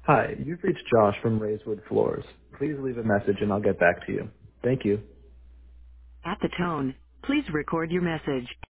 Hi, you've reached Josh from Raiswood Floors. Please leave a message and I'll get back to you. Thank you. At the tone, please record your message.